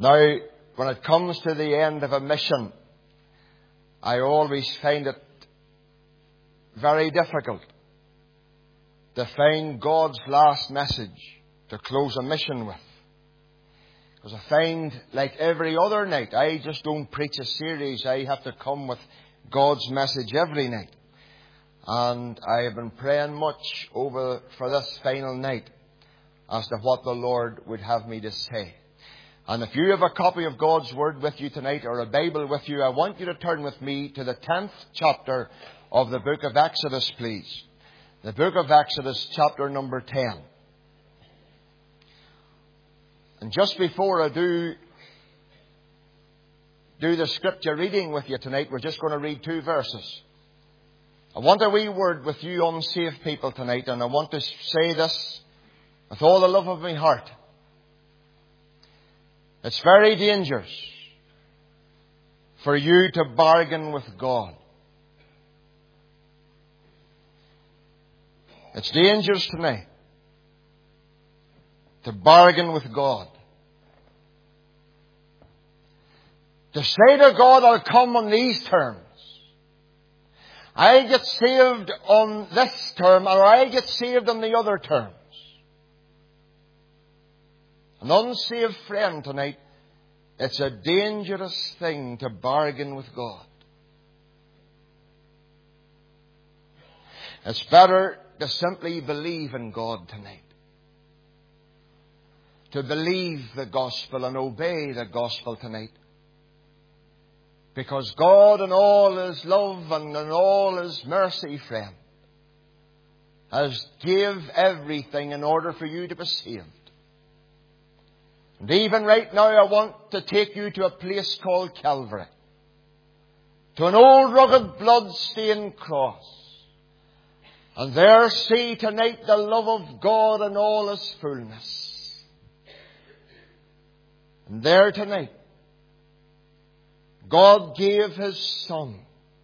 Now, when it comes to the end of a mission, I always find it very difficult to find God's last message to close a mission with. Because I find, like every other night, I just don't preach a series. I have to come with God's message every night. And I have been praying much for this final night as to what the Lord would have me to say. And if you have a copy of God's Word with you tonight, or a Bible with you, I want you to turn with me to the 10th chapter of the book of Exodus, please. The book of Exodus, chapter number 10. And just before I do the scripture reading with you tonight, we're just going to read 2 verses. I want a wee word with you unsaved people tonight, and I want to say this with all the love of my heart. It's very dangerous for you to bargain with God. It's dangerous tonight to bargain with God. To say to God, I'll come on these terms. I get saved on this term, or I get saved on the other terms. An unsaved friend tonight, it's a dangerous thing to bargain with God. It's better to simply believe in God tonight. To believe the gospel and obey the gospel tonight. Because God, in all His love and in all His mercy, friend, has gave everything in order for you to be saved. And even right now, I want to take you to a place called Calvary. To an old rugged blood-stained cross. And there see tonight the love of God in all His fullness. And there tonight, God gave His Son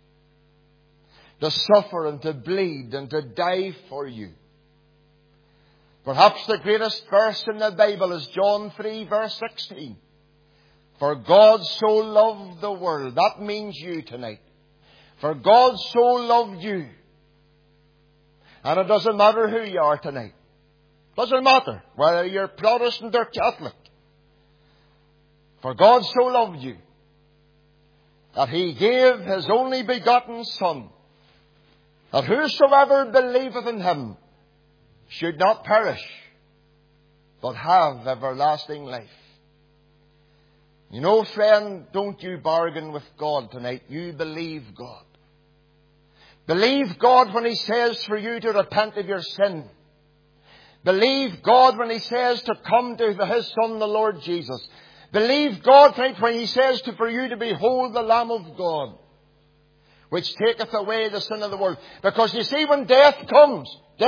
to suffer and to bleed and to die for you. Perhaps the greatest verse in the Bible is John 3 verse 16. For God so loved the world. That means you tonight. For God so loved you. And it doesn't matter who you are tonight. It doesn't matter whether you're Protestant or Catholic. For God so loved you that He gave His only begotten Son, that whosoever believeth in Him should not perish, but have everlasting life. You know, friend, don't you bargain with God tonight. You believe God. Believe God when He says for you to repent of your sin. Believe God when He says to come to His Son, the Lord Jesus. Believe God tonight when He says for you to behold the Lamb of God, which taketh away the sin of the world. Because you see, when death comes,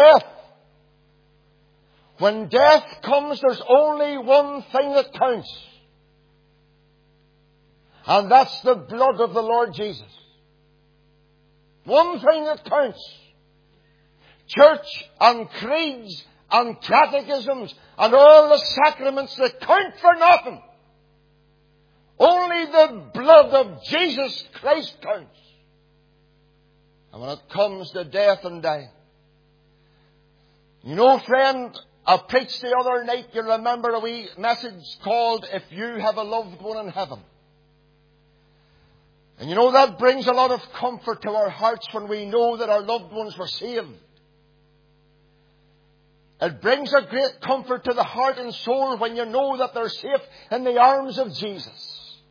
when death comes, there's only one thing that counts. And that's the blood of the Lord Jesus. One thing that counts. Church and creeds and catechisms and all the sacraments that count for nothing. Only the blood of Jesus Christ counts. And when it comes to death and dying. You know, friend, I preached the other night, you remember a wee message called If You Have a Loved One in Heaven. And you know, that brings a lot of comfort to our hearts when we know that our loved ones were saved. It brings a great comfort to the heart and soul when you know that they're safe in the arms of Jesus.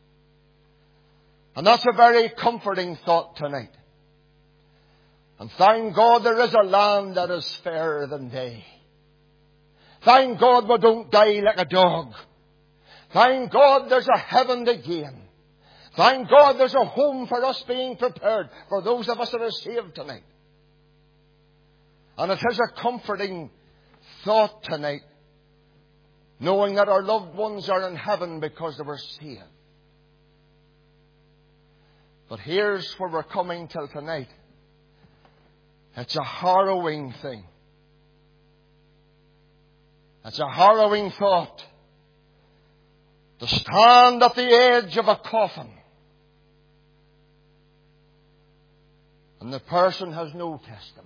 And that's a very comforting thought tonight. And thank God there is a land that is fairer than day. Thank God we don't die like a dog. Thank God there's a heaven to gain. Thank God there's a home for us being prepared for those of us that are saved tonight. And it is a comforting thought tonight, knowing that our loved ones are in heaven because they were saved. But here's where we're coming till tonight. It's a harrowing thing. It's a harrowing thought to stand at the edge of a coffin, and the person has no testimony,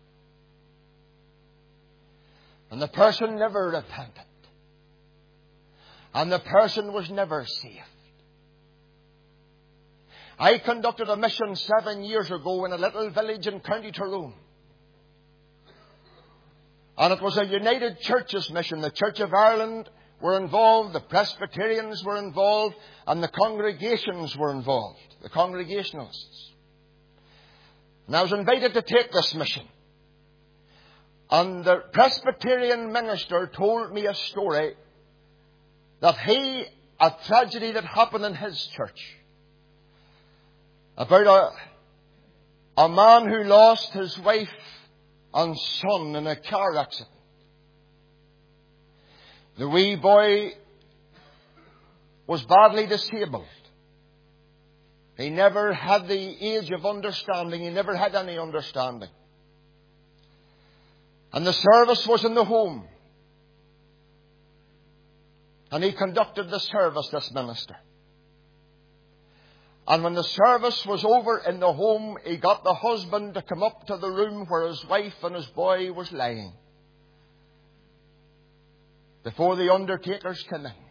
and the person never repented, and the person was never saved. I conducted a mission 7 years ago in a little village in County Tyrone. And it was a United Churches mission. The Church of Ireland were involved, the Presbyterians were involved, and the congregations were involved, the Congregationalists. And I was invited to take this mission. And the Presbyterian minister told me a story that a tragedy that happened in his church, about a man who lost his wife and son in a car accident. The wee boy was badly disabled. He never had the age of understanding. He never had any understanding. And the service was in the home. And he conducted the service, this minister. And when the service was over in the home, he got the husband to come up to the room where his wife and his boy was lying, before the undertakers came in.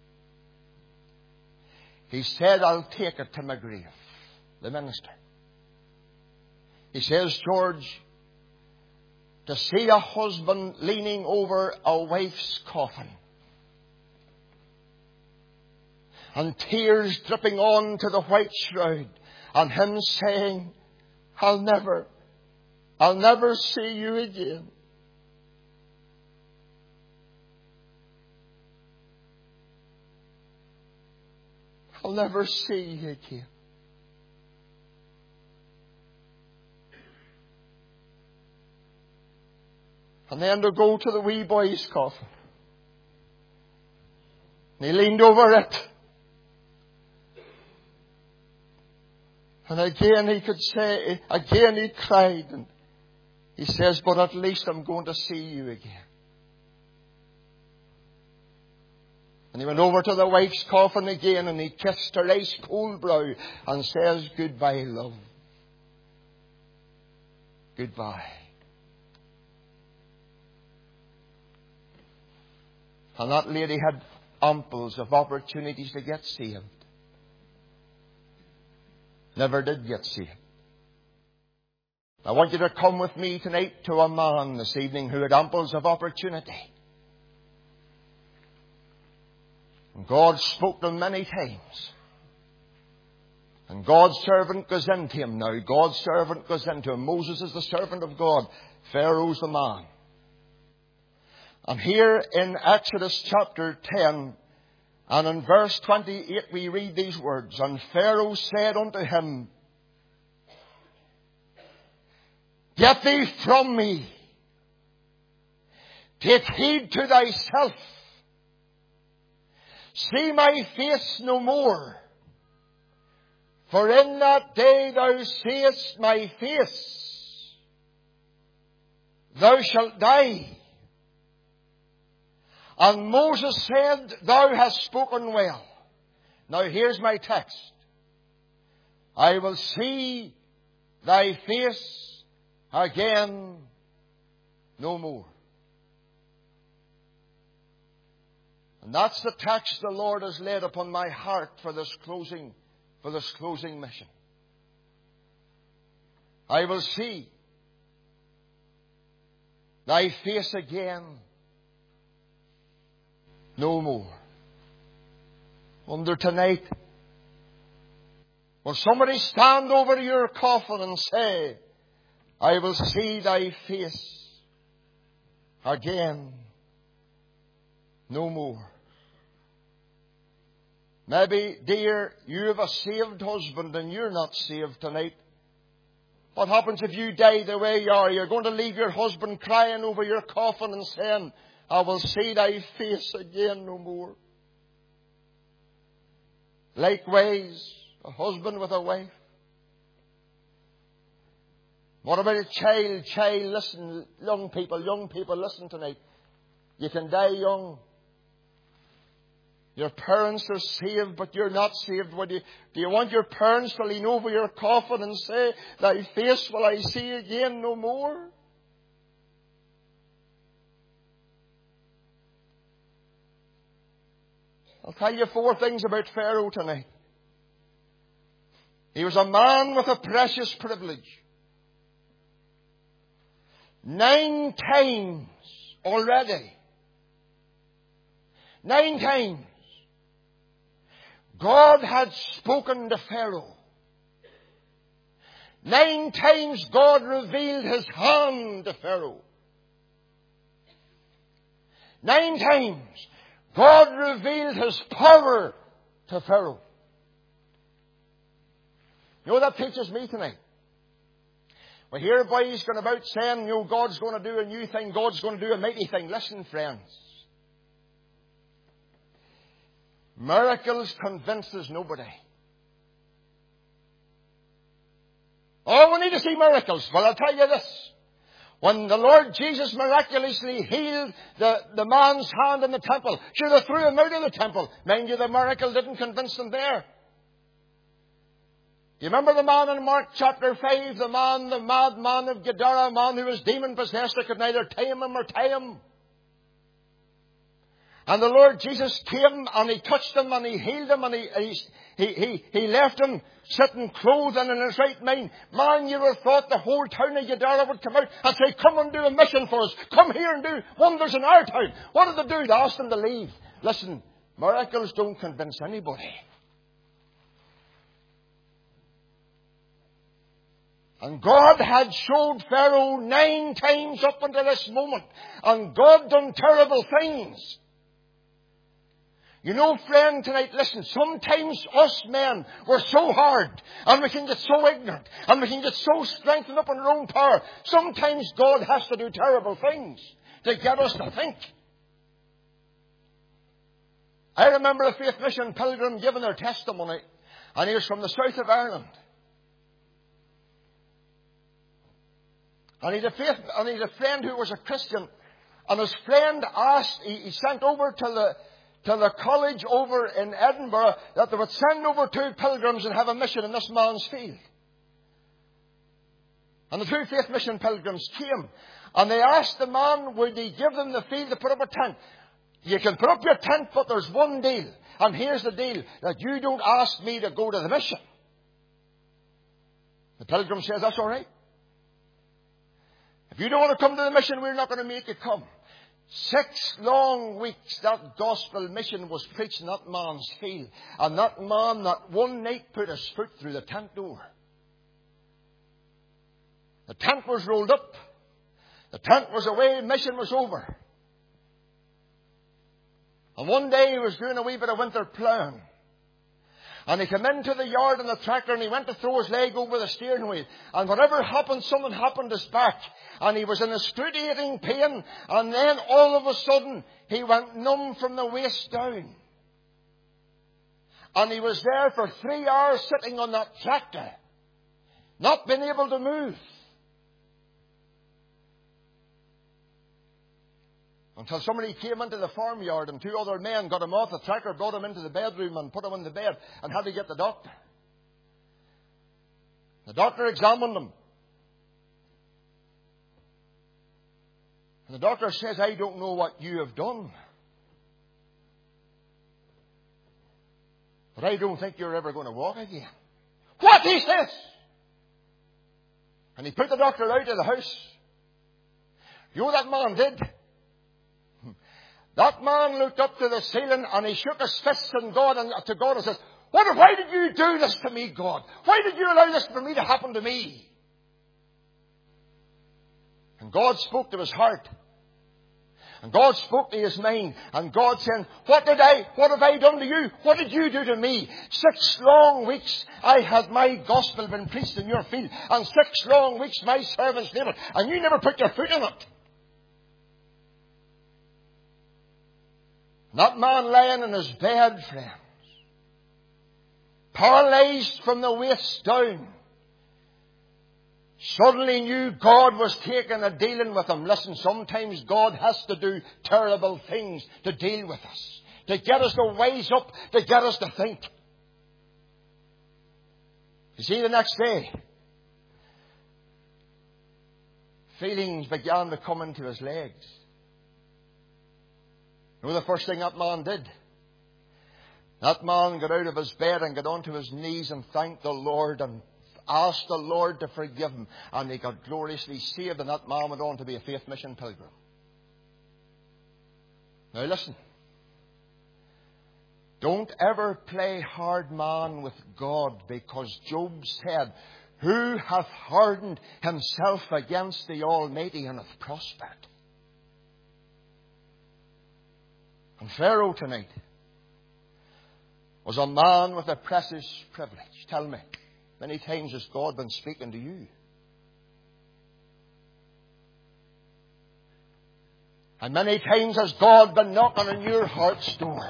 He said, "I'll take it to my grave," the minister. He says, "George, to see a husband leaning over a wife's coffin, and tears dripping on to the white shroud, and him saying, 'I'll never see you again.' I'll never see you again." And then to go to the wee boy's coffin. And he leaned over it. And again he could say, again he cried. And he says, "But at least I'm going to see you again." And he went over to the wife's coffin again, and he kissed her ice cold brow and says, "Goodbye, love. Goodbye." And that lady had amples of opportunities to get saved. Never did get saved. I want you to come with me tonight to a man this evening who had amples of opportunity. And God spoke to him many times. And God's servant goes into him now. God's servant goes into him. Moses is the servant of God. Pharaoh's the man. And here in Exodus chapter 10, and in verse 28 we read these words, "And Pharaoh said unto him, Get thee from me. Take heed to thyself. See my face no more. For in that day thou seest my face, thou shalt die." And Moses said, "Thou hast spoken well." Now here's my text. "I will see thy face again no more." And that's the text the Lord has laid upon my heart for this closing mission. I will see thy face again no more. Wonder tonight, will somebody stand over your coffin and say, "I will see thy face again no more"? Maybe, dear, you have a saved husband and you're not saved tonight. What happens if you die the way you are? You're going to leave your husband crying over your coffin and saying, "I will see thy face again no more." Likewise, a husband with a wife. What about a child? Child, listen, young people, listen tonight. You can die young. Your parents are saved, but you're not saved. Do you want your parents to lean over your coffin and say, "Thy face will I see again no more"? I'll tell you 4 things about Pharaoh tonight. He was a man with a precious privilege. 9 times already. 9 times. God had spoken to Pharaoh. 9 times God revealed His hand to Pharaoh. 9 times God revealed His power to Pharaoh. You know what that teaches me tonight? We hear boys going about saying, God's going to do a new thing, God's going to do a mighty thing. Listen, friends. Miracles convinces nobody. Oh, we need to see miracles. Well, I'll tell you this. When the Lord Jesus miraculously healed the man's hand in the temple, sure, they threw him out of the temple. Mind you, the miracle didn't convince them there. You remember the man in Mark chapter 5, the madman of Gadara, a man who was demon-possessed, that could neither tame him or tie him. And the Lord Jesus came and He touched him and He healed him and he left him sitting clothed and in his right mind. Man, you would have thought the whole town of Gadara would come out and say, "Come and do a mission for us. Come here and do wonders in our town." What did they do? They asked them to leave. Listen, miracles don't convince anybody. And God had showed Pharaoh 9 times up until this moment. And God done terrible things. You know, friend, tonight, listen, sometimes us men, we're so hard, and we can get so ignorant, and we can get so strengthened up in our own power. Sometimes God has to do terrible things to get us to think. I remember a Faith Mission pilgrim giving their testimony, and he was from the south of Ireland. And he's a friend who was a Christian, and his friend asked, he sent over to the college over in Edinburgh that they would send over 2 pilgrims and have a mission in this man's field. And the 2 Faith Mission pilgrims came, and they asked the man, would he give them the field to put up a tent? You can put up your tent, but there's one deal. And here's the deal, that you don't ask me to go to the mission. The pilgrim says, "That's all right. If you don't want to come to the mission, we're not going to make you come." 6 long weeks that gospel mission was preached in that man's field. And that man, not one night, put his foot through the tent door. The tent was rolled up. The tent was away. Mission was over. And one day he was doing a wee bit of winter ploughing. And he came into the yard in the tractor and he went to throw his leg over the steering wheel. And whatever happened, something happened to his back. And he was in excruciating pain. And then all of a sudden, he went numb from the waist down. And he was there for 3 hours sitting on that tractor, not being able to move. Until somebody came into the farmyard and 2 other men got him off the tractor, brought him into the bedroom and put him in the bed and had to get the doctor. The doctor examined him. And the doctor says, "I don't know what you have done, but I don't think you're ever going to walk again." "What?" he says. And he put the doctor out of the house. You know what that man did? That man looked up to the ceiling and he shook his fists at God and says, "Why did you do this to me, God? Why did you allow this for me to happen to me?" And God spoke to his heart. And God spoke to his mind. And God said, what have I done to you? What did you do to me? 6 long weeks I had my gospel been preached in your field. And 6 long weeks my servants laboured. And you never put your foot in it. That man lying in his bed, friends, paralyzed from the waist down, suddenly knew God was taking a dealing with him. Listen, sometimes God has to do terrible things to deal with us. to get us to wise up, to get us to think. You see, the next day, feelings began to come into his legs. You know the first thing that man did? That man got out of his bed and got onto his knees and thanked the Lord and asked the Lord to forgive him. And he got gloriously saved, and that man went on to be a faith mission pilgrim. Now listen. Don't ever play hard man with God, because Job said, "Who hath hardened himself against the Almighty and hath prospered?" And Pharaoh tonight was a man with a precious privilege. Tell me, many times has God been speaking to you? And many times has God been knocking on your heart's door?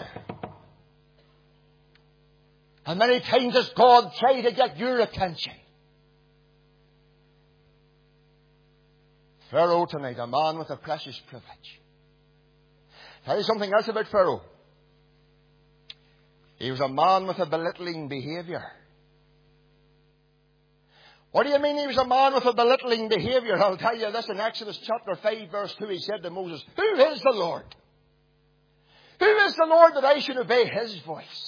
And many times has God tried to get your attention? Pharaoh tonight, a man with a precious privilege. Tell you something else about Pharaoh. He was a man with a belittling behaviour. What do you mean he was a man with a belittling behaviour? I'll tell you this. In Exodus chapter 5 verse 2, he said to Moses, "Who is the Lord? Who is the Lord that I should obey his voice?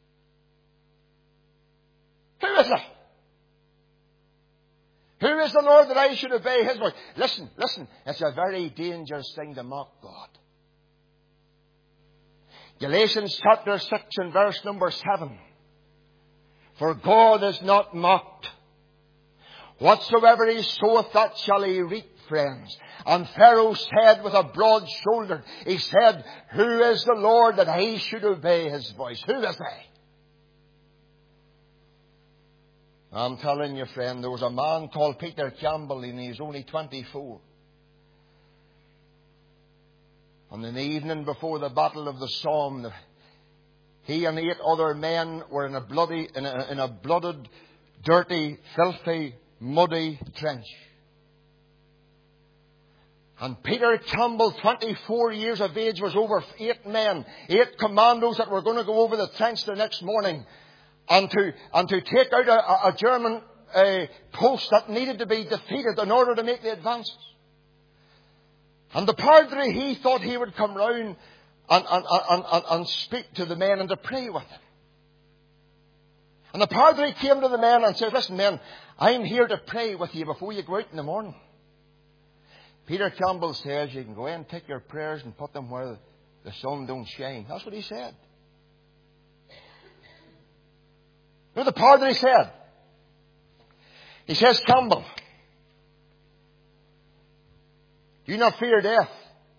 Who is it? Who is the Lord that I should obey his voice?" Listen. It's a very dangerous thing to mock God. Galatians chapter 6 and verse number 7. "For God is not mocked. Whatsoever he soweth, that shall he reap," friends. And Pharaoh said with a broad shoulder, he said, "Who is the Lord that I should obey his voice?" Who is he? I'm telling you, friend, there was a man called Peter Campbell, and he was only 24. On the evening before the Battle of the Somme, he and 8 other men were in a blooded, dirty, filthy, muddy trench. And Peter Campbell, 24 years of age, was over 8 men, 8 commandos that were going to go over the trench the next morning and to take out a German post that needed to be defeated in order to make the advances. And the padre, he thought he would come round and speak to the men and to pray with them. And the padre came to the men and said, "Listen, men, I'm here to pray with you before you go out in the morning." Peter Campbell says, "You can go in and take your prayers and put them where the sun don't shine." That's what he said. You know what the padre said? He says, "Campbell, do you not fear death?"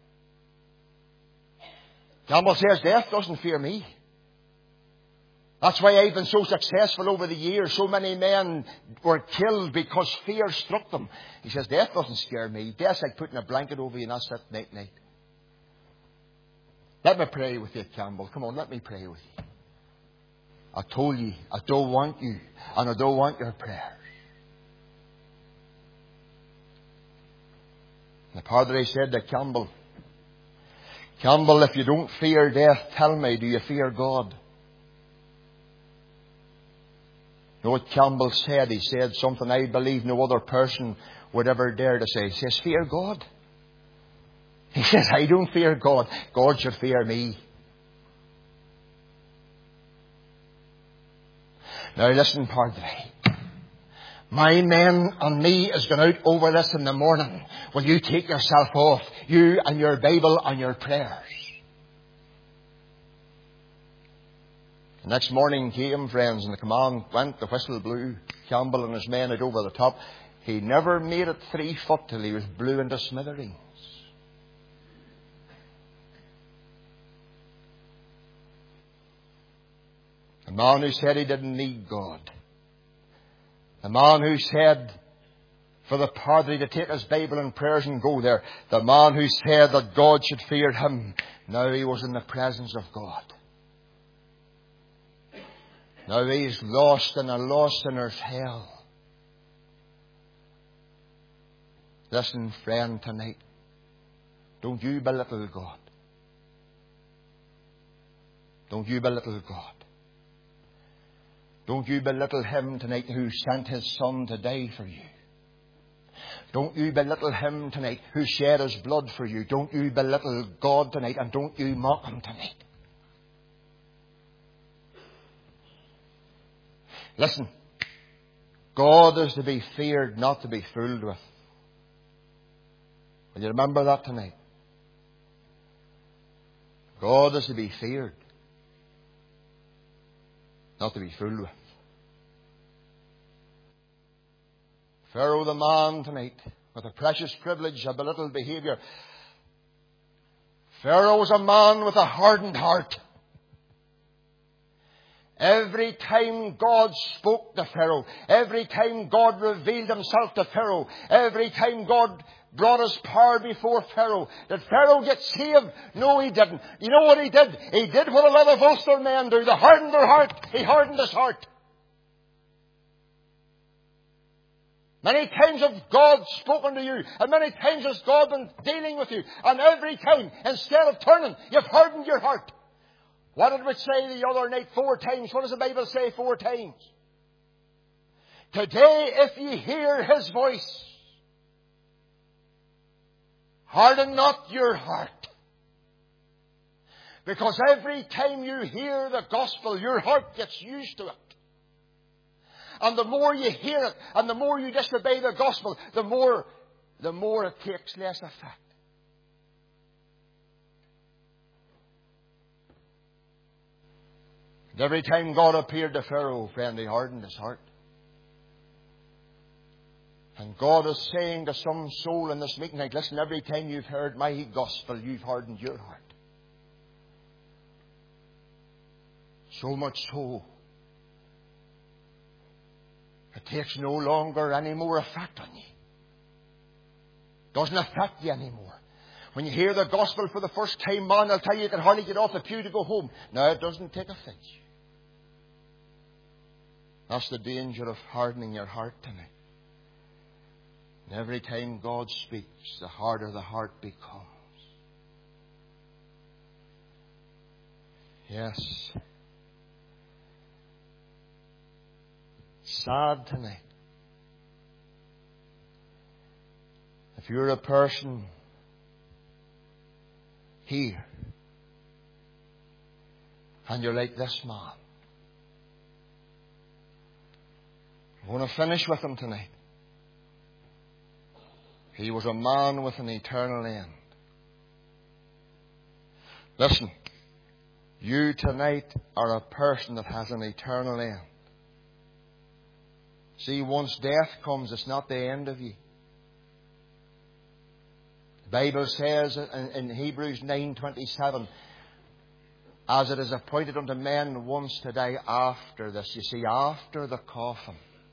Campbell says, "Death doesn't fear me. That's why I've been so successful over the years. So many men were killed because fear struck them." He says, "Death doesn't scare me. Death's like putting a blanket over you and that's it night. Let me pray with you, Campbell. Come on, let me pray with you. I told you, I don't want you, and I don't want your prayers." The padre said to Campbell, "Campbell, if you don't fear death, tell me, do you fear God?" You know what Campbell said? He said something I believe no other person would ever dare to say. He says, "Fear God." He says, "I don't fear God. God should fear me." Now listen, padre. My men and me is going out over this in the morning. Will you take yourself off? You and your Bible and your prayers. The next morning came, friends, and the command went, the whistle blew. Campbell and his men out over the top. He never made it 3 foot till he was blew into smithereens. The man who said he didn't need God. The man who said for the padre to take his Bible and prayers and go there. The man who said that God should fear him. Now he was in the presence of God. Now he's lost in a lost sinner's hell. Listen, friend, tonight. Don't you belittle God. Don't you belittle God. Don't you belittle Him tonight who sent His Son to die for you. Don't you belittle Him tonight who shed His blood for you. Don't you belittle God tonight, and don't you mock Him tonight. Listen, God is to be feared, not to be fooled with. Will you remember that tonight? God is to be feared, not to be fooled with. Pharaoh the man tonight, with a precious privilege of belittled behaviour. Pharaoh was a man with a hardened heart. Every time God spoke to Pharaoh, every time God revealed Himself to Pharaoh, every time God brought His power before Pharaoh, did Pharaoh get saved? No, he didn't. You know what he did? He did what a lot of Ulster men do. They hardened their heart. He hardened his heart. Many times has God spoken to you, and many times has God been dealing with you, and every time, instead of turning, you've hardened your heart. What did we say the other night? 4 times. What does the Bible say 4 times? Today, if ye hear His voice, harden not your heart. Because every time you hear the gospel, your heart gets used to it. And the more you hear it, and the more you disobey the gospel, the more it takes less effect. And every time God appeared to Pharaoh, friend, He hardened his heart. And God is saying to some soul in this meeting, like, listen, every time you've heard my gospel, you've hardened your heart. So much so, it takes no longer any more effect on you. Doesn't affect you anymore. When you hear the gospel for the first time, man, I'll tell you, you can hardly get off the pew to go home. Now, it doesn't take offence. That's the danger of hardening your heart tonight. And every time God speaks, the harder the heart becomes. Yes. Sad tonight. If you're a person here and you're like this man, I'm going to finish with him tonight. He was a man with an eternal end. Listen, you tonight are a person that has an eternal end. See, once death comes, it's not the end of you. The Bible says in Hebrews 9:27, as it is appointed unto men once to die after this. You see, after the coffin,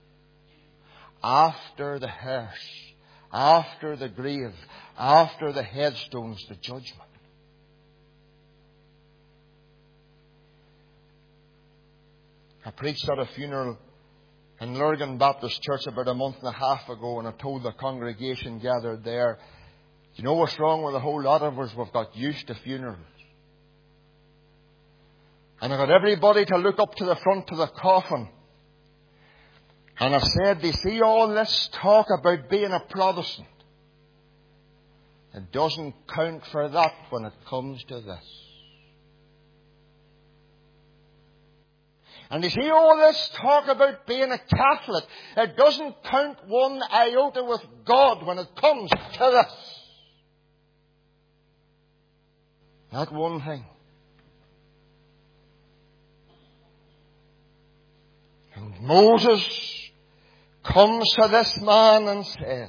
after the hearse, after the grave, after the headstones, the judgment. I preached at a funeral in Lurgan Baptist Church about a month and a half ago, and I told the congregation gathered there, you know what's wrong with a whole lot of us? We've got used to funerals. And I got everybody to look up to the front of the coffin. And I said, they see all this talk about being a Protestant. It doesn't count for that when it comes to this. And you see all this talk about being a Catholic. It doesn't count one iota with God when it comes to this. Not one thing. And Moses comes to this man and says,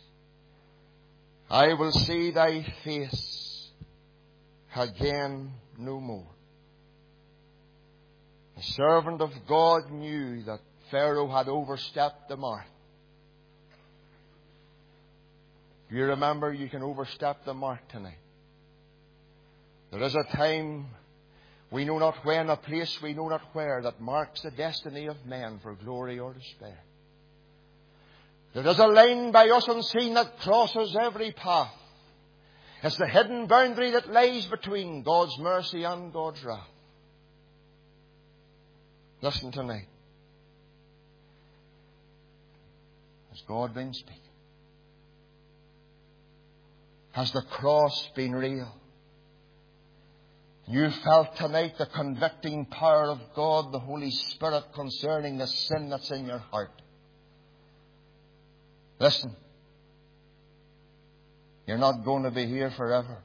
I will see thy face again no more. The servant of God knew that Pharaoh had overstepped the mark. Do you remember you can overstep the mark tonight? There is a time, we know not when, a place we know not where, that marks the destiny of men for glory or despair. There is a line by us unseen that crosses every path. It's the hidden boundary that lies between God's mercy and God's wrath. Listen tonight. Has God been speaking? Has the cross been real? You felt tonight the convicting power of God, the Holy Spirit, concerning the sin that's in your heart. Listen. You're not going to be here forever.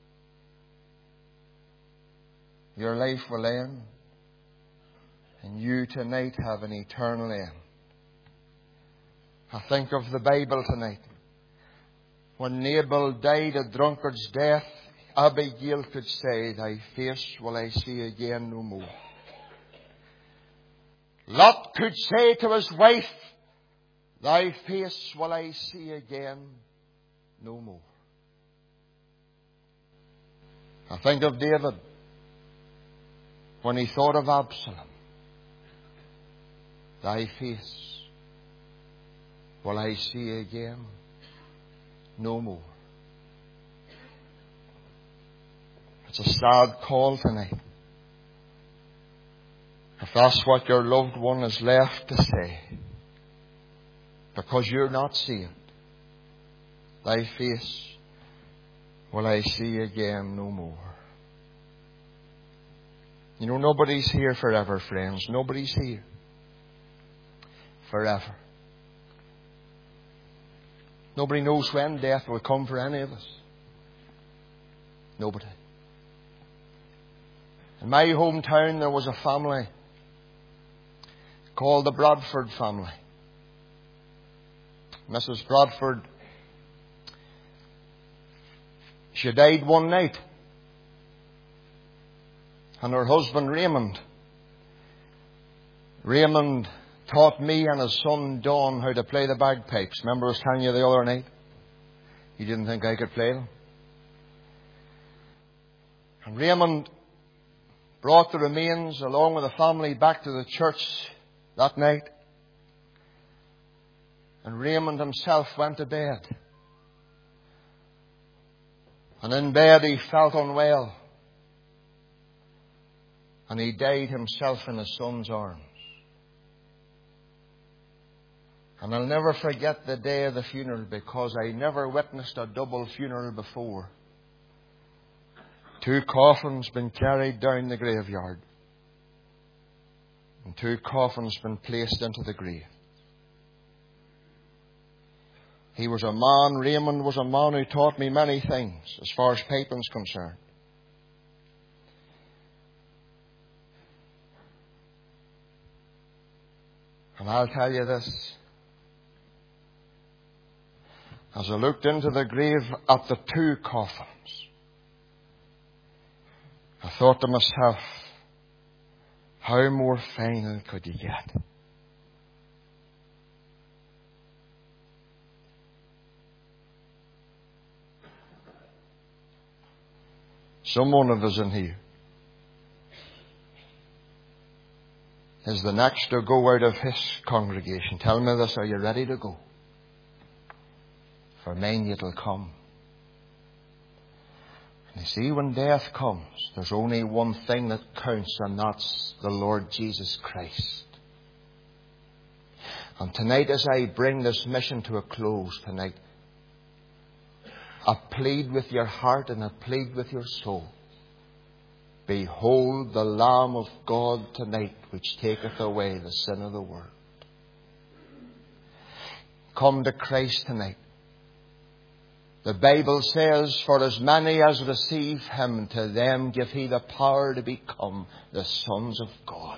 Your life will end. And you tonight have an eternal end. I think of the Bible tonight. When Nabal died a drunkard's death, Abigail could say, "Thy face will I see again no more." Lot could say to his wife, "Thy face will I see again no more." I think of David when he thought of Absalom. "Thy face will I see again no more." It's a sad call tonight. If that's what your loved one is left to say, because you're not saved, "Thy face will I see again no more." You know, nobody's here forever, friends. Nobody's here forever. Nobody knows when death will come for any of us. Nobody. In my hometown, there was a family called the Bradford family. Mrs. Bradford, she died one night. And her husband Raymond taught me and his son Don how to play the bagpipes. Remember I was telling you the other night? You didn't think I could play them. And Raymond brought the remains along with the family back to the church that night. And Raymond himself went to bed. And in bed he felt unwell. And he died himself in his son's arms. And I'll never forget the day of the funeral, because I never witnessed a double funeral before. 2 coffins been carried down the graveyard. And 2 coffins been placed into the grave. He was a man, Raymond was a man who taught me many things as far as piping's concerned. And I'll tell you this. As I looked into the grave at the 2 coffins, I thought to myself, how more final could you get? Some one of us in here is the next to go out of his congregation. Tell me this, are you ready to go? For mine it'll come. And you see, when death comes, there's only one thing that counts, and that's the Lord Jesus Christ. And tonight, as I bring this mission to a close tonight, I plead with your heart and I plead with your soul. Behold the Lamb of God tonight, which taketh away the sin of the world. Come to Christ tonight. The Bible says, for as many as receive Him, to them give He the power to become the sons of God.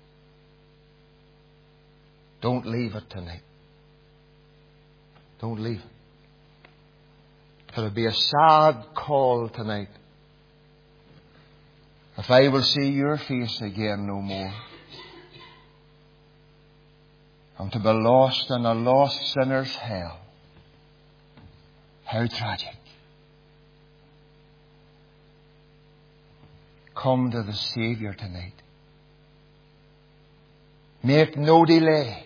Don't leave it tonight. Don't leave it. It'll be a sad call tonight if I will see your face again no more. And to be lost in a lost sinner's hell. How tragic. Come to the Saviour tonight. Make no delay.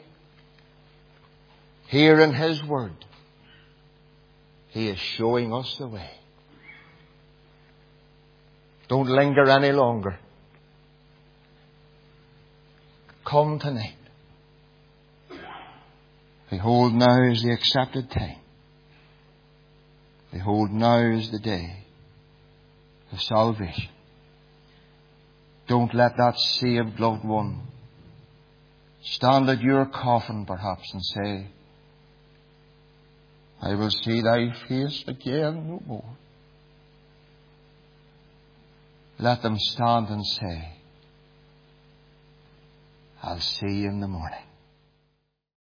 Here in His Word, He is showing us the way. Don't linger any longer. Come tonight. Behold, now is the accepted time. Behold, now is the day of salvation. Don't let that saved loved one stand at your coffin perhaps and say, I will see thy face again no more. Let them stand and say, I'll see you in the morning.